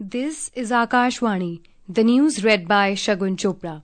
This is Akashvani, the news read by Shagun Chopra.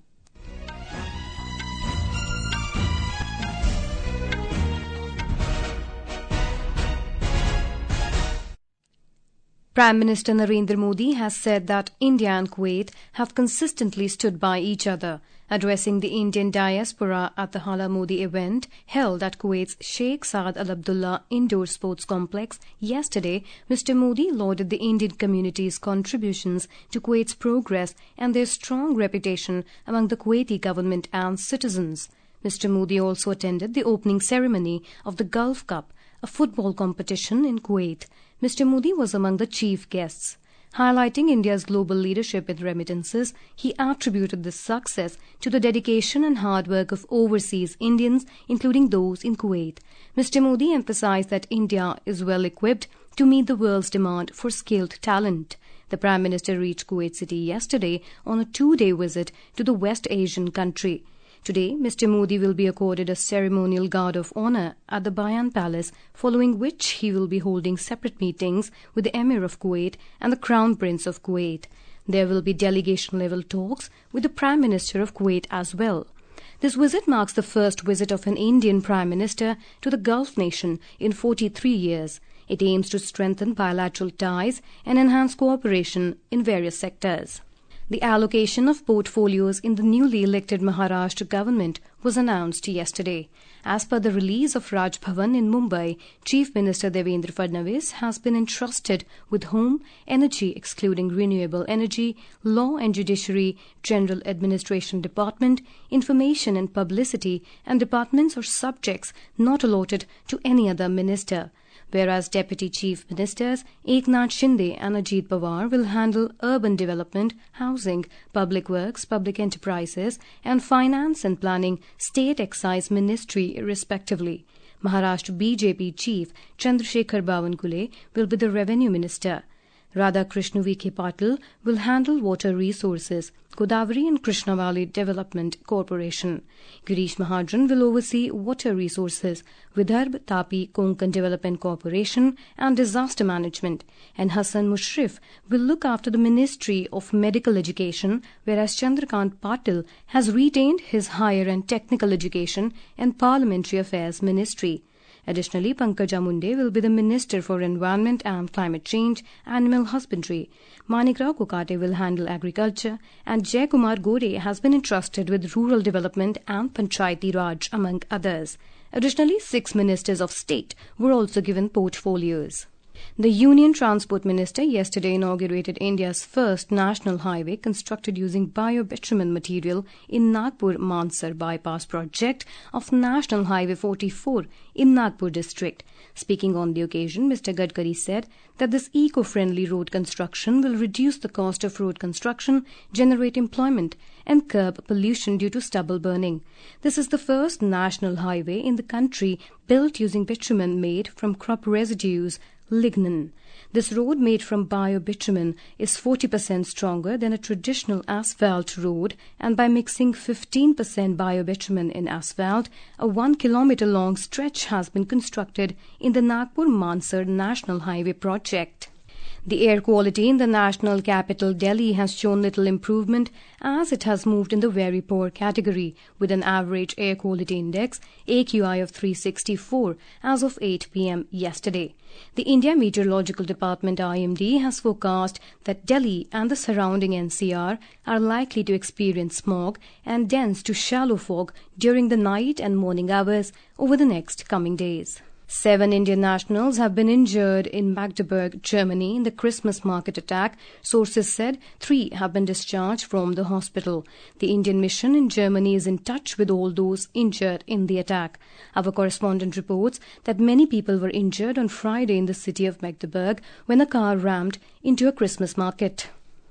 Prime Minister Narendra Modi has said that India and Kuwait have consistently stood by each other. Addressing the Indian diaspora at the Hala Modi event held at Kuwait's Sheikh Saad Al Abdullah Indoor Sports Complex yesterday, Mr. Modi lauded the Indian community's contributions to Kuwait's progress and their strong reputation among the Kuwaiti government and citizens. Mr. Modi also attended the opening ceremony of the Gulf Cup, a football competition in Kuwait. Mr. Modi was among the chief guests. Highlighting India's global leadership in remittances, he attributed this success to the dedication and hard work of overseas Indians, including those in Kuwait. Mr. Modi emphasized that India is well equipped to meet the world's demand for skilled talent. The Prime Minister reached Kuwait City yesterday on a two-day visit to the West Asian country. Today, Mr. Modi will be accorded a ceremonial guard of honor at the Bayan Palace, following which he will be holding separate meetings with the Emir of Kuwait and the Crown Prince of Kuwait. There will be delegation-level talks with the Prime Minister of Kuwait as well. This visit marks the first visit of an Indian Prime Minister to the Gulf nation in 43 years. It aims to strengthen bilateral ties and enhance cooperation in various sectors. The allocation of portfolios in the newly elected Maharashtra government was announced yesterday. As per the release of Raj Bhavan in Mumbai, Chief Minister Devendra Fadnavis has been entrusted with Home, Energy excluding Renewable Energy, Law and Judiciary, General Administration Department, Information and Publicity, and departments or subjects not allotted to any other minister. Whereas Deputy Chief Ministers Eknath Shinde and Ajit Pawar will handle urban development, housing, public works, public enterprises, and finance and planning, state excise ministry, respectively. Maharashtra BJP Chief Chandrasekhar Bawankule will be the Revenue Minister. Radhakrishna Vikhe Patil will handle water resources, Godavari and Krishna Valley Development Corporation. Girish Mahajan will oversee water resources, Vidarbh Tapi Konkan Development Corporation and disaster management. And Hassan Mushrif will look after the Ministry of Medical Education, whereas Chandrakant Patil has retained his Higher and Technical Education and Parliamentary Affairs Ministry. Additionally, Pankaja Munde will be the Minister for Environment and Climate Change, Animal Husbandry. Manikrao Kokate will handle agriculture, and Jaikumar Gore has been entrusted with rural development and Panchayati Raj, among others. Additionally, 6 ministers of state were also given portfolios. The Union Transport Minister yesterday inaugurated India's first national highway constructed using bio-bitumen material in Nagpur-Mansar bypass project of National Highway 44 in Nagpur district. Speaking on the occasion, Mr. Gadkari said that this eco-friendly road construction will reduce the cost of road construction, generate employment, and curb pollution due to stubble burning. This is the first national highway in the country built using bitumen made from crop residues, lignin. This road made from bio-bitumen is 40% stronger than a traditional asphalt road, and by mixing 15% bio-bitumen in asphalt, a 1 kilometer-long stretch has been constructed in the Nagpur-Mansar National Highway project. The air quality in the national capital Delhi has shown little improvement as it has moved in the very poor category with an average air quality index AQI of 364 as of 8 p.m. yesterday. The India Meteorological Department IMD has forecast that Delhi and the surrounding NCR are likely to experience smog and dense to shallow fog during the night and morning hours over the next coming days. 7 Indian nationals have been injured in Magdeburg, Germany in the Christmas market attack. Sources said 3 have been discharged from the hospital. The Indian mission in Germany is in touch with all those injured in the attack. Our correspondent reports that many people were injured on Friday in the city of Magdeburg when a car rammed into a Christmas market.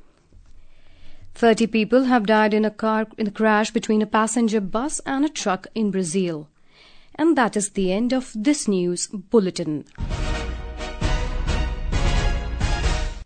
30 people have died in a crash between a passenger bus and a truck in Brazil. And that is the end of this news bulletin.